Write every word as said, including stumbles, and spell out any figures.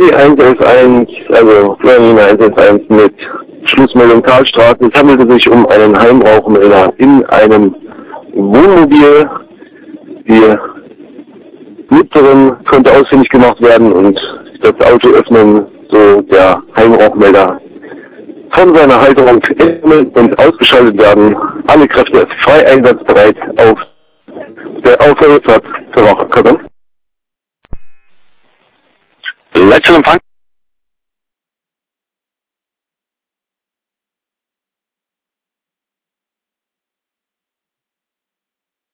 die eins eins eins, also Florida eins eins eins mit Schlussmeldung Karlstraße. Es handelte sich um einen Heimrauchmelder in einem Wohnmobil. Die Nutzerin konnte ausfindig gemacht werden und das Auto öffnen, so der Heimrauchmelder von seiner Halterung entnehmen und ausgeschaltet werden. Alle Kräfte frei einsatzbereit auf der Aufhörplatz zur Wache. Letzter Empfang.